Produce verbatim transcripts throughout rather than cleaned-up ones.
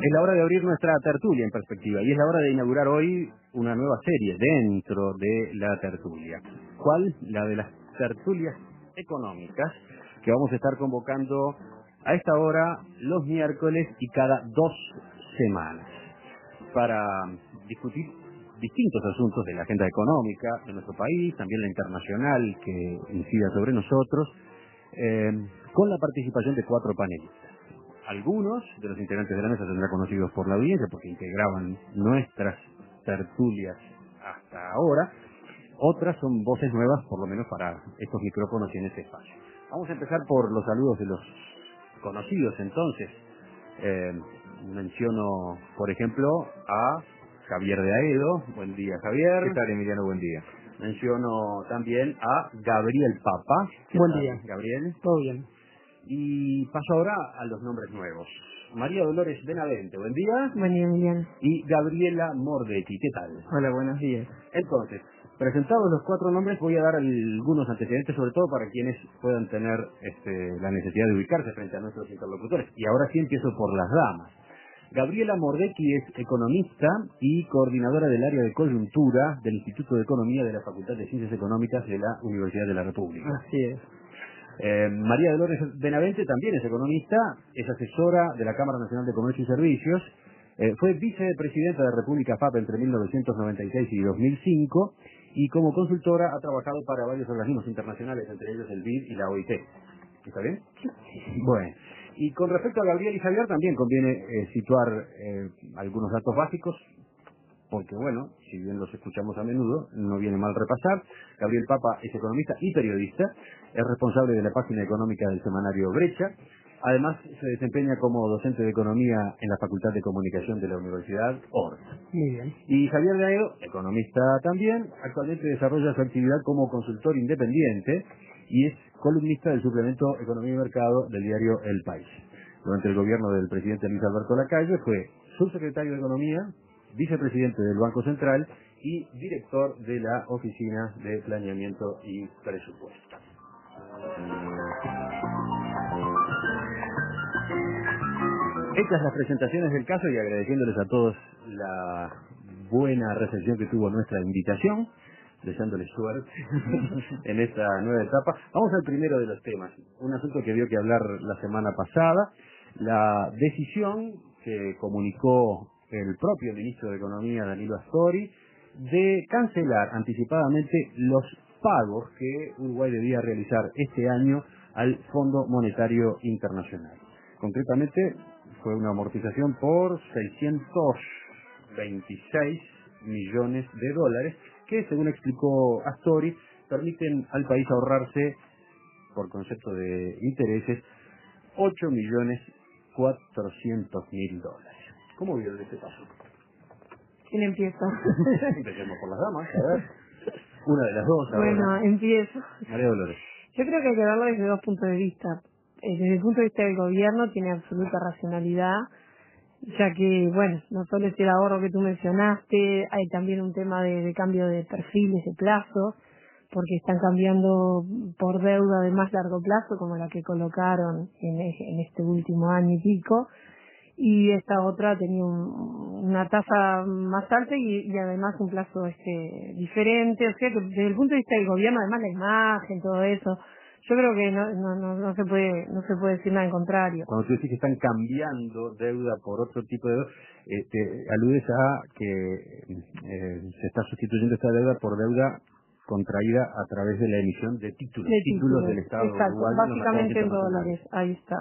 Es la hora de abrir nuestra tertulia en perspectiva y es la hora de inaugurar hoy una nueva serie dentro de la tertulia. ¿Cuál? La de las tertulias económicas que vamos a estar convocando a esta hora los miércoles y cada dos semanas para discutir distintos asuntos de la agenda económica de nuestro país, también la internacional que incida sobre nosotros, eh, con la participación de cuatro panelistas. Algunos de los integrantes de la mesa tendrán conocidos por la audiencia porque integraban nuestras tertulias hasta ahora. Otras son voces nuevas, por lo menos para estos micrófonos y en este espacio. Vamos a empezar por los saludos de los conocidos entonces. Eh, menciono, por ejemplo, a Javier de Aedo. Buen día, Javier. ¿Qué tal, Emiliano? Buen día. Menciono también a Gabriel Papa. Buen día. Gabriel. Todo bien. Y paso ahora a los nombres nuevos. María Dolores Benavente, buen día. Buen día, Emiliano. Y Gabriela Mordetti, ¿qué tal? Hola, buenos días. Entonces, presentados los cuatro nombres, voy a dar algunos antecedentes, sobre todo para quienes puedan tener este, la necesidad de ubicarse frente a nuestros interlocutores. Y ahora sí empiezo por las damas. Gabriela Mordetti es economista y coordinadora del área de coyuntura del Instituto de Economía de la Facultad de Ciencias Económicas de la Universidad de la República. Así es. Eh, María Dolores Benavente también es economista, es asesora de la Cámara Nacional de Comercio y Servicios, eh, fue vicepresidenta de República F A P entre mil novecientos noventa y seis y dos mil cinco y como consultora ha trabajado para varios organismos internacionales, entre ellos el B I D y la O I T. ¿Está bien? Bueno, y con respecto a Gabriel y Javier también conviene eh, situar eh, algunos datos básicos, porque bueno, si bien los escuchamos a menudo, no viene mal repasar. Gabriel Papa es economista y periodista, es responsable de la página económica del semanario Brecha, además se desempeña como docente de economía en la Facultad de Comunicación de la Universidad Ort. Muy bien. Y Javier de Aedo, economista también, actualmente desarrolla su actividad como consultor independiente y es columnista del suplemento Economía y Mercado del diario El País. Durante el gobierno del presidente Luis Alberto Lacalle fue subsecretario de Economía, vicepresidente del Banco Central y director de la Oficina de Planeamiento y Presupuesto. Hechas las presentaciones del caso y agradeciéndoles a todos la buena recepción que tuvo nuestra invitación, deseándoles suerte en esta nueva etapa, vamos al primero de los temas, un asunto que dio que hablar la semana pasada, la decisión que comunicó el propio ministro de Economía, Danilo Astori, de cancelar anticipadamente los pagos que Uruguay debía realizar este año al Fondo Monetario Internacional. Concretamente, fue una amortización por seiscientos veintiséis millones de dólares, que, según explicó Astori, permiten al país ahorrarse, por concepto de intereses, ocho millones cuatrocientos mil dólares. ¿Cómo vieron este paso? ¿Quién empieza? Empecemos por las damas, a ver. Una de las dos. Bueno, ahora. empiezo. María Dolores. Yo creo que hay que verlo desde dos puntos de vista. Eh, Desde el punto de vista del gobierno tiene absoluta racionalidad, ya que, bueno, no solo es el ahorro que tú mencionaste, hay también un tema de, de cambio de perfiles, de plazo, porque están cambiando por deuda de más largo plazo, como la que colocaron en, en este último año y pico, y esta otra tenía un, una tasa más alta y, y además un plazo este diferente, o sea que desde el punto de vista del gobierno, además la imagen, todo eso, yo creo que no, no, no, no se puede no se puede decir nada en contrario. Cuando tú decís que están cambiando deuda por otro tipo de deuda, eh, te aludes a que eh, se está sustituyendo esta deuda por deuda contraída a través de la emisión de títulos, De títulos títulos, del Estado exacto, uruguayo en los mercados básicamente en internacionales. dólares, ahí está.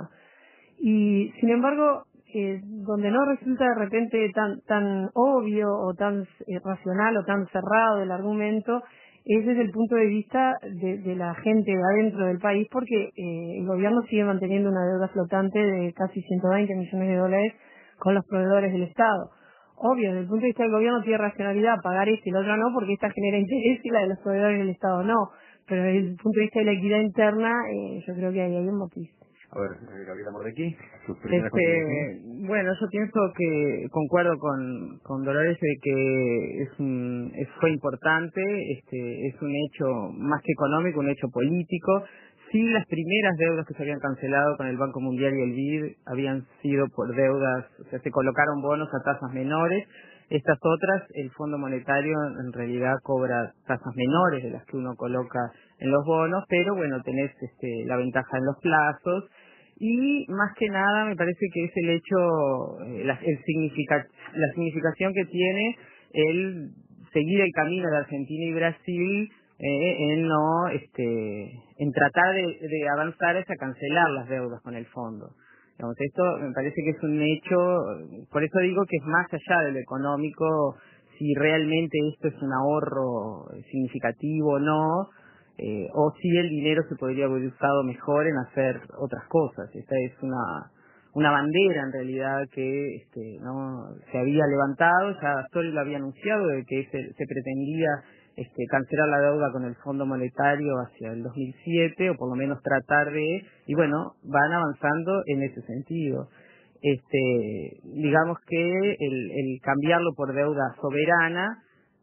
Y sin embargo, eh, donde no resulta de repente tan tan obvio o tan eh, racional o tan cerrado el argumento, es desde el punto de vista de, de la gente de adentro del país, porque eh, el gobierno sigue manteniendo una deuda flotante de casi ciento veinte millones de dólares con los proveedores del Estado. Obvio, desde el punto de vista del gobierno tiene racionalidad pagar este y el otro no, porque esta genera interés y la de los proveedores del Estado no. Pero desde el punto de vista de la equidad interna, eh, yo creo que ahí hay un motivo. A ver, eh, Gabriela Mordetti, sus primeras Este, bueno, yo pienso que concuerdo con, con Dolores de que es un, es, fue importante, este, es un hecho más que económico, un hecho político. sí, las primeras deudas que se habían cancelado con el Banco Mundial y el B I D habían sido por deudas, o sea, se colocaron bonos a tasas menores. Estas otras, el Fondo Monetario en realidad cobra tasas menores de las que uno coloca en los bonos, pero bueno, tenés este, la ventaja en los plazos. Y más que nada me parece que es el hecho, eh, la, el significa, la significación que tiene el seguir el camino de Argentina y Brasil eh, en no, este, en tratar de, de avanzar hacia cancelar las deudas con el fondo. Digamos, esto me parece que es un hecho, por eso digo que es más allá de lo económico, si realmente esto es un ahorro significativo o no. Eh, o si el dinero se podría haber usado mejor en hacer otras cosas. Esta es una una bandera en realidad que este, no se había levantado, ya Soli lo había anunciado de que se, se pretendía este, cancelar la deuda con el Fondo Monetario hacia el dos mil siete, o por lo menos tratar de, y bueno, van avanzando en ese sentido. Este, digamos que el, el cambiarlo por deuda soberana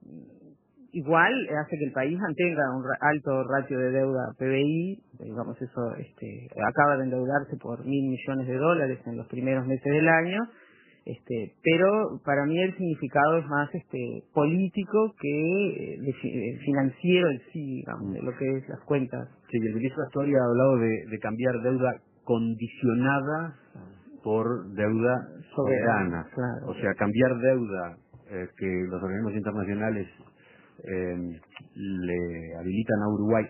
igual hace que el país mantenga un alto ratio de deuda P B I, digamos eso, este, acaba de endeudarse por mil millones de dólares en los primeros meses del año, este, pero para mí el significado es más este político que de, de financiero en sí, digamos, de lo que es las cuentas. Sí, el ministro Astori ha hablado de, de cambiar deuda condicionada por deuda soberana, claro. O sea, cambiar deuda eh, que los organismos internacionales Eh, le habilitan a Uruguay,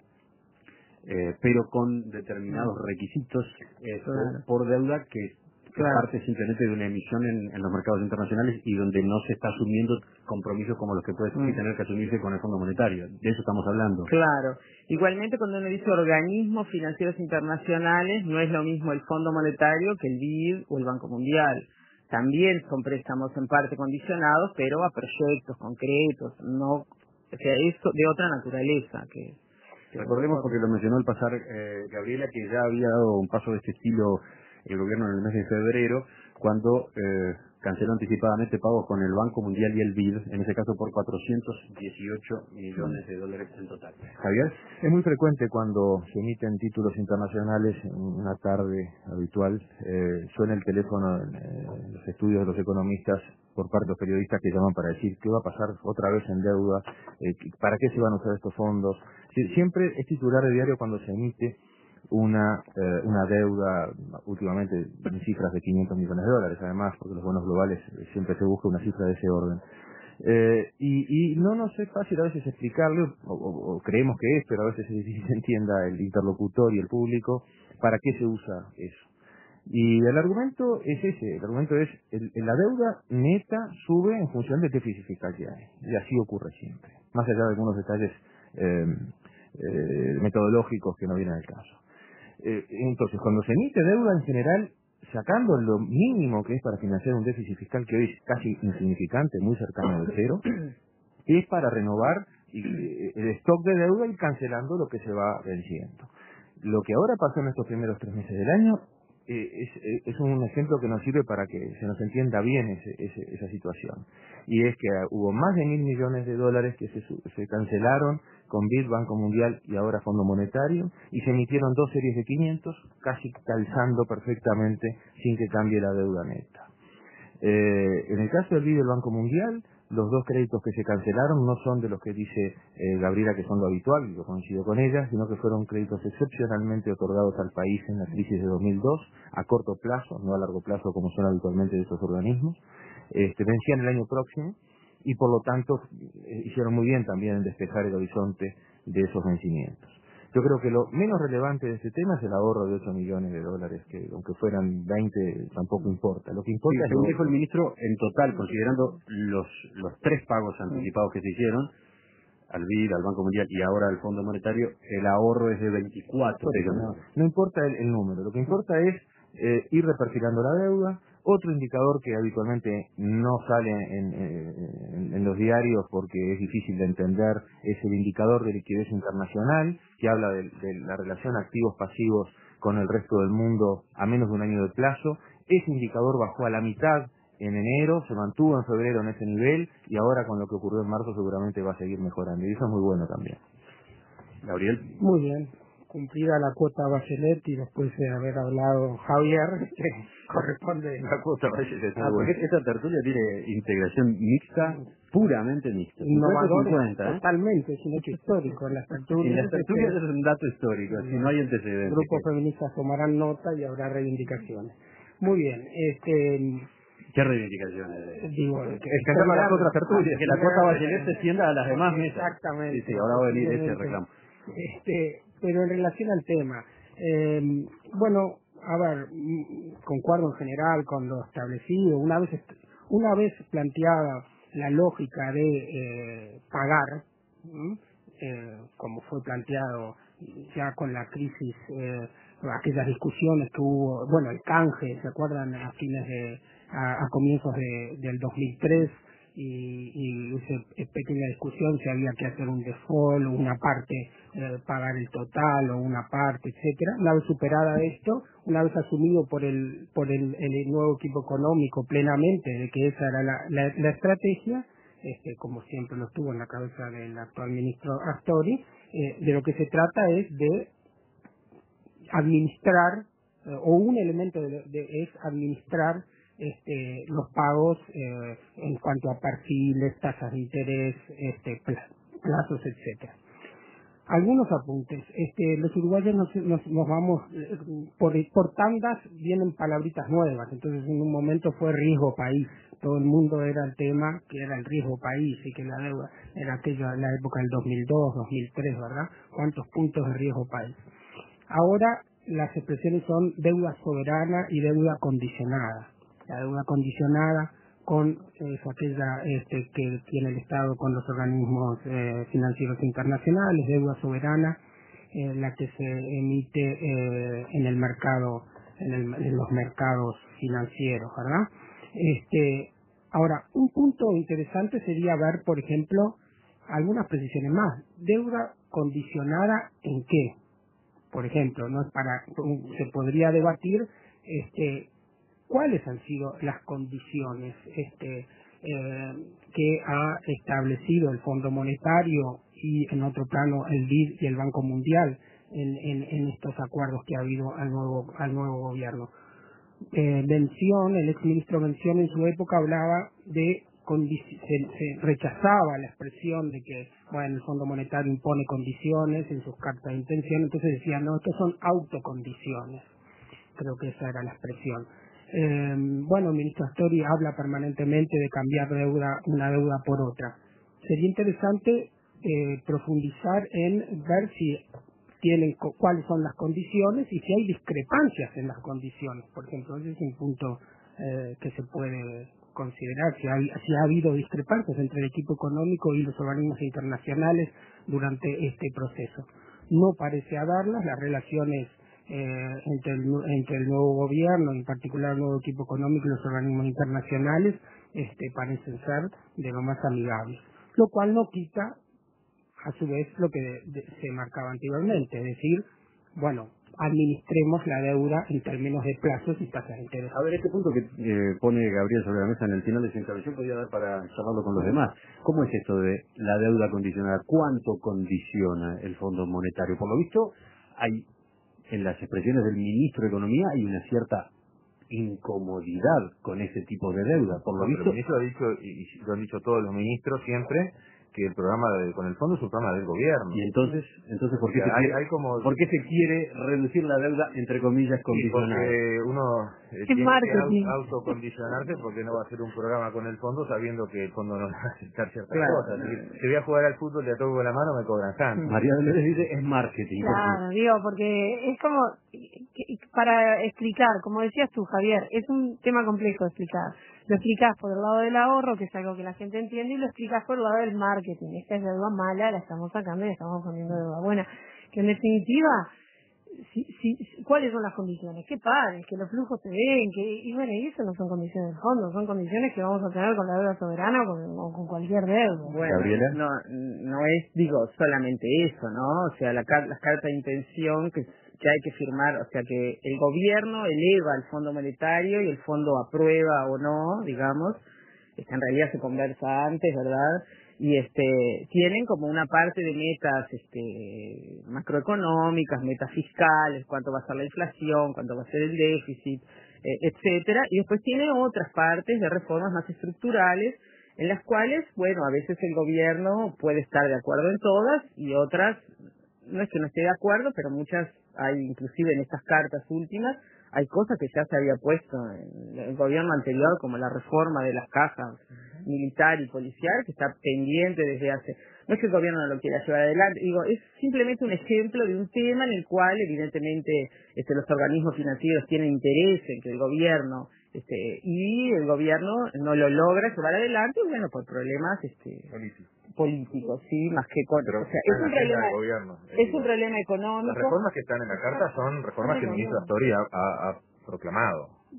eh, pero con determinados requisitos eh, claro. por, por deuda que claro. parte simplemente de una emisión en, en los mercados internacionales y donde no se está asumiendo compromisos como los que puede mm. tener que asumirse con el Fondo Monetario. De eso estamos hablando. Claro. Igualmente, cuando uno dice organismos financieros internacionales, no es lo mismo el Fondo Monetario que el B I D o el Banco Mundial. También son préstamos en parte condicionados, pero a proyectos concretos, no, o sea, eso de otra naturaleza. Que, que Recordemos, porque lo mencionó al pasar eh, Gabriela, que ya había dado un paso de este estilo el gobierno en el mes de febrero, cuando eh, canceló anticipadamente pagos con el Banco Mundial y el B I D, en ese caso por cuatrocientos dieciocho millones de dólares en total. Javier, es muy frecuente cuando se emiten títulos internacionales en una tarde habitual, eh, suena el teléfono en eh, los estudios de los economistas por parte de los periodistas que llaman para decir qué va a pasar otra vez en deuda, eh, para qué se van a usar estos fondos. Siempre es titular de diario cuando se emite una eh, una deuda, últimamente en cifras de quinientos millones de dólares, además, porque los bonos globales siempre se busca una cifra de ese orden. Eh, y, y no nos es fácil a veces explicarle, o, o, o creemos que es, pero a veces es difícil que entienda el interlocutor y el público para qué se usa eso. Y el argumento es ese, el argumento es, el, la deuda neta sube en función del déficit fiscal que hay, y así ocurre siempre, más allá de algunos detalles eh, eh, metodológicos que no vienen al caso. Eh, entonces, cuando se emite deuda en general, sacando lo mínimo que es para financiar un déficit fiscal que hoy es casi insignificante, muy cercano al cero, es para renovar el stock de deuda y cancelando lo que se va venciendo. Lo que ahora pasó en estos primeros tres meses del año eh, es, es un ejemplo que nos sirve para que se nos entienda bien ese, ese, esa situación. Y es que hubo más de mil millones de dólares que se, se cancelaron con B I D, Banco Mundial y ahora Fondo Monetario, y se emitieron dos series de quinientos, casi calzando perfectamente sin que cambie la deuda neta. Eh, en el caso del B I D y del Banco Mundial, los dos créditos que se cancelaron no son de los que dice eh, Gabriela que son lo habitual, y yo coincido con ella, sino que fueron créditos excepcionalmente otorgados al país en la crisis de dos mil dos, a corto plazo, no a largo plazo como son habitualmente de esos organismos. Este, vencían el año próximo y por lo tanto eh, hicieron muy bien también en despejar el horizonte de esos vencimientos. Yo creo que lo menos relevante de este tema es el ahorro de ocho millones de dólares, que aunque fueran veinte tampoco importa. Lo que importa sí, es según lo... dijo el ministro, en total, considerando los los tres pagos anticipados que se hicieron, al B I D, al Banco Mundial y ahora al Fondo Monetario, el ahorro es de veinticuatro millones. No, no importa el, el número, lo que importa es eh, ir reperfilando la deuda. Otro indicador que habitualmente no sale en, en, en los diarios porque es difícil de entender es el indicador de liquidez internacional, que habla de, de la relación activos-pasivos con el resto del mundo a menos de un año de plazo. Ese indicador bajó a la mitad en enero, se mantuvo en febrero en ese nivel y ahora con lo que ocurrió en marzo seguramente va a seguir mejorando y eso es muy bueno también. Gabriel. Muy bien. cumplida la cuota Bachelet y después de haber hablado Javier, que corresponde la cuota Bachelet. Ah, porque esta tertulia tiene integración mixta, puramente mixta. Innovador, cincuenta, ¿eh? Totalmente, es un hecho histórico. En las tertulias, en las tertulias es un dato histórico, si no hay antecedentes. Grupos feministas tomarán nota y habrá reivindicaciones. Muy bien, este... ¿Qué reivindicaciones? Digo, que, es que las otras tertulias, que la cuota Bachelet se extienda a las demás mesas. Exactamente. Sí, sí, ahora va a venir ese reclamo. Este, pero en relación al tema, eh, bueno, a ver, concuerdo en general con lo establecido. Una vez una vez planteada la lógica de eh, pagar, eh, como fue planteado ya con la crisis, eh, aquellas discusiones que hubo, bueno, el canje, ¿se acuerdan? A fines de, a, a comienzos de, del dos mil tres, y, y esa pequeña discusión si había que hacer un default o una parte, eh, pagar el total o una parte, etcétera. Una vez superada esto, una vez asumido por el por el, el nuevo equipo económico plenamente de que esa era la, la, la estrategia, este, como siempre lo estuvo en la cabeza del actual ministro Astori, eh, de lo que se trata es de administrar, eh, o un elemento de, de, es administrar este, los pagos eh, en cuanto a perfiles, tasas de interés, este, plazos, etcétera. Algunos apuntes. Este, los uruguayos nos, nos, nos vamos, eh, por, por tandas vienen palabritas nuevas, entonces en un momento fue riesgo país. Todo el mundo era el tema que era el riesgo país y que la deuda era aquella la época del dos mil dos, dos mil tres, ¿verdad? ¿Cuántos puntos de riesgo país? Ahora las expresiones son deuda soberana y deuda condicionada. La deuda condicionada con es aquella este, que tiene el Estado con los organismos eh, financieros internacionales, deuda soberana, eh, la que se emite eh, en el mercado, en, el, en los mercados financieros, ¿verdad? Este, ahora, un punto interesante sería ver, por ejemplo, algunas precisiones más. Deuda condicionada ¿en qué? Por ejemplo, no es para se podría debatir este cuáles han sido las condiciones este eh, que ha establecido el Fondo Monetario y en otro plano el B I D y el Banco Mundial en, en, en estos acuerdos que ha habido al nuevo al nuevo gobierno. Eh, Bención, el exministro Bención en su época hablaba de Se, se rechazaba la expresión de que bueno el Fondo Monetario impone condiciones en sus cartas de intención, entonces decía no, estos son autocondiciones, creo que esa era la expresión. Eh, bueno, el ministro Astori habla permanentemente de cambiar deuda, una deuda por otra. Sería interesante eh, profundizar en ver si tienen cuáles son las condiciones y si hay discrepancias en las condiciones, por ejemplo. Ese es un punto eh, que se puede considerar, si ha, si ha habido discrepancias entre el equipo económico y los organismos internacionales durante este proceso. No parece haberlas, las relaciones eh, entre, el, entre el nuevo gobierno, en particular el nuevo equipo económico y los organismos internacionales, este, parecen ser de lo más amigables, lo cual no quita a su vez lo que de, de, se marcaba anteriormente, es decir, bueno, administremos la deuda en términos de plazos y tasas de interés. A ver, este punto que eh, pone Gabriel sobre la mesa en el final de su intervención podría dar para charlarlo con los demás. ¿Cómo es esto de la deuda condicionada? ¿Cuánto condiciona el Fondo Monetario? Por lo visto, hay en las expresiones del ministro de Economía hay una cierta incomodidad con ese tipo de deuda. Por lo no, visto, el ministro ha dicho, y lo han dicho todos los ministros siempre, que el programa de, con el fondo es un programa del gobierno. Y entonces, entonces ¿por qué, se hay, quiere, hay como, ¿por qué se quiere reducir la deuda, entre comillas, condicionada? Porque uno eh, tiene marketing. que autocondicionarse porque no va a hacer un programa con el fondo sabiendo que el fondo no va a aceptar ciertas Claro, cosas. no. Si, si voy a jugar al fútbol y a toco con la mano me cobran tanto. María Dolores dice, es marketing. Claro, digo, porque es como, para explicar, como decías tú, Javier, es un tema complejo de explicar. Lo explicás por el lado del ahorro, que es algo que la gente entiende, y lo explicás por el lado del marketing. Esta es deuda mala, la estamos sacando y la estamos poniendo deuda buena. Que en definitiva, si, si, ¿cuáles son las condiciones? ¿Qué pagues? Que los flujos se den, que y bueno, y eso no son condiciones del fondo, son condiciones que vamos a tener con la deuda soberana o con, o con cualquier deuda. Bueno, Gabriela. no, no es, digo, solamente eso, ¿no? O sea, la, las cartas de intención que, que hay que firmar, o sea, que el gobierno eleva al Fondo Monetario y el fondo aprueba o no, digamos, en realidad se conversa antes, ¿verdad? y este tienen como una parte de metas este macroeconómicas, metas fiscales, cuánto va a ser la inflación, cuánto va a ser el déficit, eh, etcétera, y después tiene otras partes de reformas más estructurales en las cuales, bueno, a veces el gobierno puede estar de acuerdo en todas y otras no es que no esté de acuerdo, pero muchas hay, inclusive en estas cartas últimas, hay cosas que ya se había puesto en el gobierno anterior, como la reforma de las cajas militar y policial, que está pendiente desde hace... No es que el gobierno no lo quiera llevar adelante, digo, es simplemente un ejemplo de un tema en el cual evidentemente este, los organismos financieros tienen interés en que el gobierno, este, y el gobierno no lo logra llevar adelante, bueno, por problemas este, políticos, sí, más que con... Pero o sea, es un problema de gobierno, es digo, un problema económico. las reformas que están en la carta son reformas que el ministro Astori ha, ha, ha proclamado.